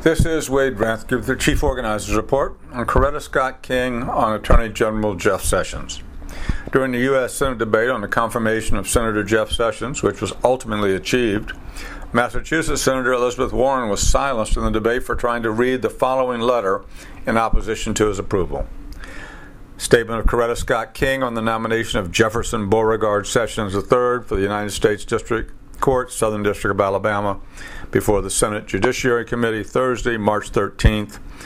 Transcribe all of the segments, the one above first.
This is Wade Rathke with the Chief Organizer's Report on Coretta Scott King on Attorney General Jeff Sessions. During the U.S. Senate debate on the confirmation of Senator Jeff Sessions, which was ultimately achieved, Massachusetts Senator Elizabeth Warren was silenced in the debate for trying to read the following letter in opposition to his approval. Statement of Coretta Scott King on the nomination of Jefferson Beauregard Sessions III for the United States District Court, Southern District of Alabama, before the Senate Judiciary Committee Thursday, March 13,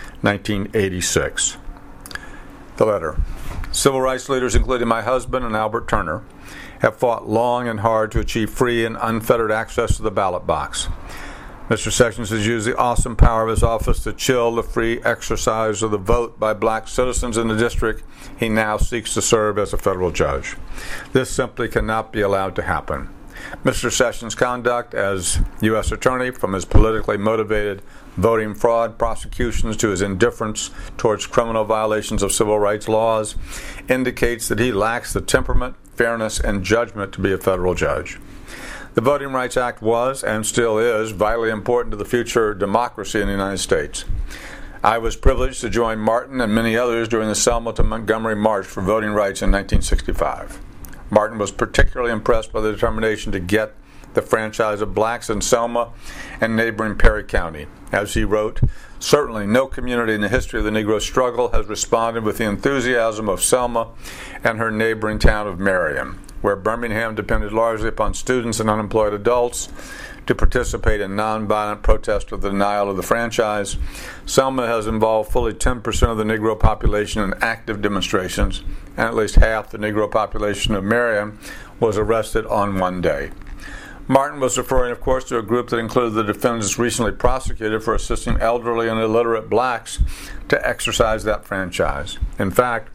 1986. The letter. Civil rights leaders, including my husband and Albert Turner, have fought long and hard to achieve free and unfettered access to the ballot box. Mr. Sessions has used the awesome power of his office to chill the free exercise of the vote by black citizens in the district he now seeks to serve as a federal judge. This simply cannot be allowed to happen. Mr. Sessions' conduct as U.S. Attorney, from his politically motivated voting fraud prosecutions to his indifference towards criminal violations of civil rights laws, indicates that he lacks the temperament, fairness, and judgment to be a federal judge. The Voting Rights Act was, and still is, vitally important to the future democracy in the United States. I was privileged to join Martin and many others during the Selma to Montgomery March for voting rights in 1965. Martin was particularly impressed by the determination to get the franchise of blacks in Selma and neighboring Perry County. As he wrote, certainly no community in the history of the Negro struggle has responded with the enthusiasm of Selma and her neighboring town of Marion, where Birmingham depended largely upon students and unemployed adults to participate in nonviolent protest of the denial of the franchise. Selma has involved fully 10% of the Negro population in active demonstrations, and at least half the Negro population of Marion was arrested on one day. Martin was referring, of course, to a group that included the defendants recently prosecuted for assisting elderly and illiterate blacks to exercise that franchise. In fact,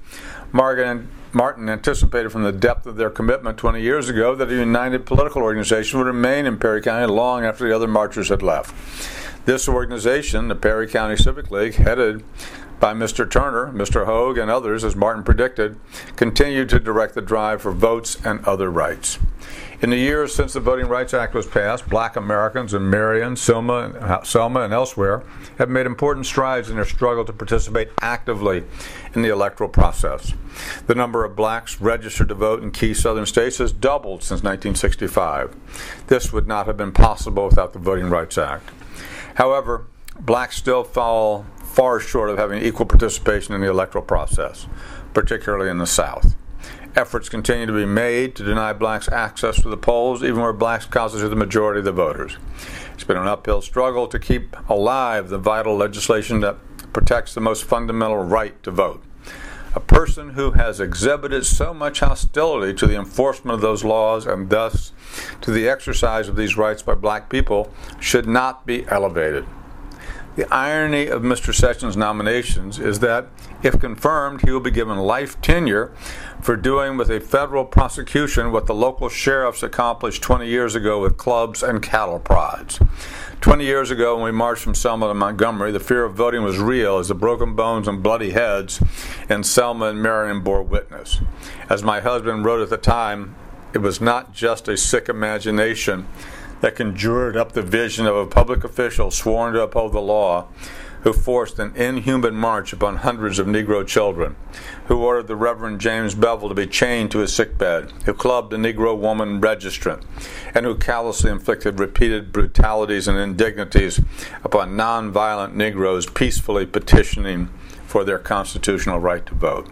Martin anticipated from the depth of their commitment 20 years ago that a united political organization would remain in Perry County long after the other marchers had left. This organization, the Perry County Civic League, headed by Mr. Turner, Mr. Hogue, and others, as Martin predicted, continued to direct the drive for votes and other rights. In the years since the Voting Rights Act was passed, black Americans in Marion, Selma, and elsewhere have made important strides in their struggle to participate actively in the electoral process. The number of blacks registered to vote in key southern states has doubled since 1965. This would not have been possible without the Voting Rights Act. However, blacks still fall far short of having equal participation in the electoral process, particularly in the South. Efforts continue to be made to deny blacks access to the polls, even where blacks constitute the majority of the voters. It's been an uphill struggle to keep alive the vital legislation that protects the most fundamental right to vote. A person who has exhibited so much hostility to the enforcement of those laws and thus to the exercise of these rights by black people should not be elevated. The irony of Mr. Sessions' nominations is that, if confirmed, he will be given life tenure for doing with a federal prosecution what the local sheriffs accomplished 20 years ago with clubs and cattle prods. 20 years ago, when we marched from Selma to Montgomery, the fear of voting was real as the broken bones and bloody heads in Selma and Marion bore witness. As my husband wrote at the time, it was not just a sick imagination that conjured up the vision of a public official sworn to uphold the law, who forced an inhuman march upon hundreds of Negro children, who ordered the Reverend James Bevel to be chained to his sickbed, who clubbed a Negro woman registrant, and who callously inflicted repeated brutalities and indignities upon nonviolent Negroes peacefully petitioning for their constitutional right to vote.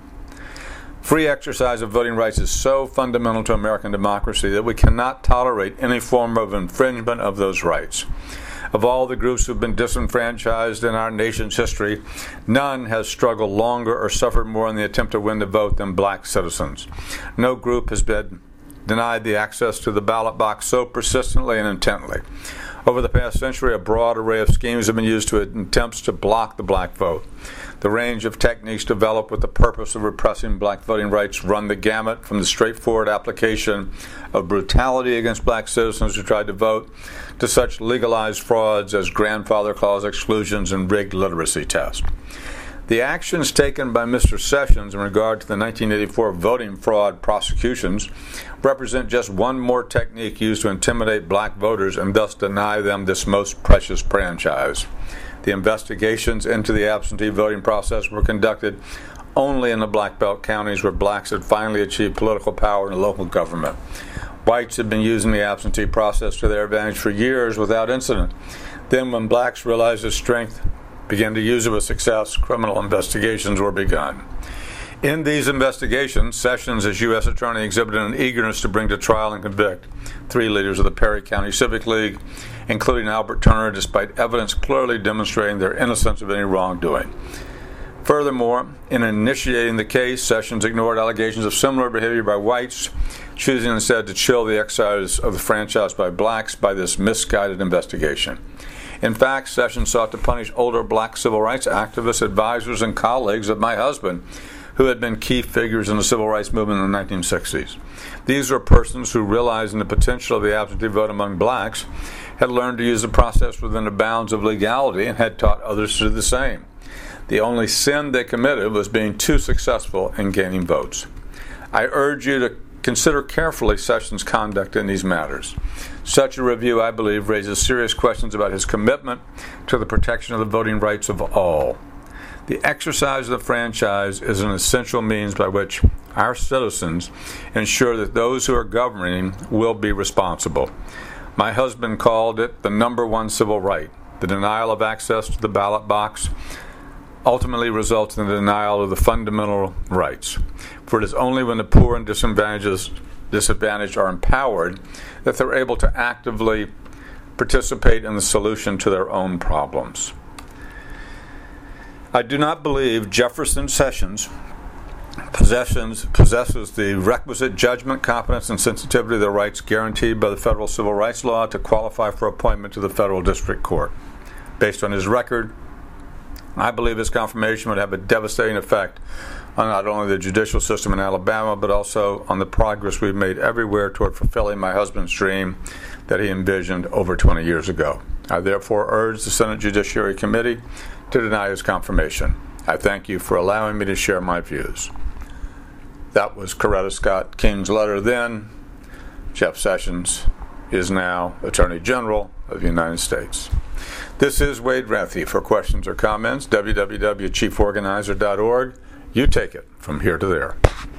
Free exercise of voting rights is so fundamental to American democracy that we cannot tolerate any form of infringement of those rights. Of all the groups who have been disenfranchised in our nation's history, none has struggled longer or suffered more in the attempt to win the vote than black citizens. No group has been denied the access to the ballot box so persistently and intently. Over the past century, a broad array of schemes have been used to attempts to block the black vote. The range of techniques developed with the purpose of repressing black voting rights run the gamut from the straightforward application of brutality against black citizens who tried to vote to such legalized frauds as grandfather clause exclusions and rigged literacy tests. The actions taken by Mr. Sessions in regard to the 1984 voting fraud prosecutions represent just one more technique used to intimidate black voters and thus deny them this most precious franchise. The investigations into the absentee voting process were conducted only in the Black Belt counties where blacks had finally achieved political power in local government. Whites had been using the absentee process to their advantage for years without incident. Then, when blacks realized its strength, began to use it with success, criminal investigations were begun. In these investigations, Sessions, as U.S. Attorney, exhibited an eagerness to bring to trial and convict 3 leaders of the Perry County Civic League, including Albert Turner, despite evidence clearly demonstrating their innocence of any wrongdoing. Furthermore, in initiating the case, Sessions ignored allegations of similar behavior by whites, choosing instead to chill the exercise of the franchise by blacks by this misguided investigation. In fact, Sessions sought to punish older black civil rights activists, advisors, and colleagues of my husband, who had been key figures in the civil rights movement in the 1960s. These were persons who, realizing the potential of the absentee vote among blacks, had learned to use the process within the bounds of legality and had taught others to do the same. The only sin they committed was being too successful in gaining votes. I urge you to consider carefully Sessions' conduct in these matters. Such a review, I believe, raises serious questions about his commitment to the protection of the voting rights of all. The exercise of the franchise is an essential means by which our citizens ensure that those who are governing will be responsible. My husband called it the number one civil right. The denial of access to the ballot box ultimately results in the denial of the fundamental rights. For it is only when the poor and disadvantaged are empowered that they're able to actively participate in the solution to their own problems. I do not believe Jefferson Sessions possesses the requisite judgment, competence, and sensitivity of the rights guaranteed by the federal civil rights law to qualify for appointment to the federal district court. Based on his record, I believe his confirmation would have a devastating effect on not only the judicial system in Alabama, but also on the progress we've made everywhere toward fulfilling my husband's dream that he envisioned over 20 years ago. I therefore urge the Senate Judiciary Committee to deny his confirmation. I thank you for allowing me to share my views. That was Coretta Scott King's letter then. Jeff Sessions is now Attorney General of the United States. This is Wade Rathie. For questions or comments, www.chieforganizer.org. You take it from here to there.